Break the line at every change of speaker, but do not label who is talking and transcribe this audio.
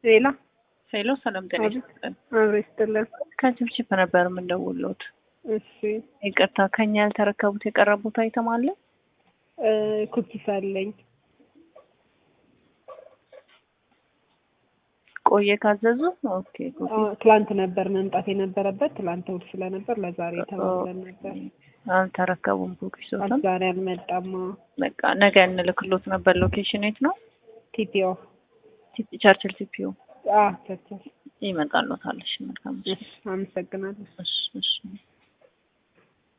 ሌላ
ሄሎ ሰላም ጤና ይስጥልን።
አብሮ ይስጥልን።
ከችፕችፕ ነበር የምንደውልዎት።
እሺ
ይቅርታ ከኛ ያልተረከቡት የቀረቡት አይተም አለ?
ኩኪስ አለኝ።
ቆየ ካዘዙ? ኦኬ ኩኪስ
ትላንት ነበር መምጣት የነበረበት። ትላንት እሑድ ስለነበር ለዛሬ ተባብለን ነበር።
አልተረከቡም ኩኪሶትን?
ዛሬ አልመጣም።
በቃ ነገ እንልክሎት ነበር። ሎኬሽን የት ነው?
ቲፒኦ
ቸርችል ቲፒኦ።
ቸርችል
ይመጣልዎታል። እሺ መልካም።
አመሰግናለሁ።
እሺ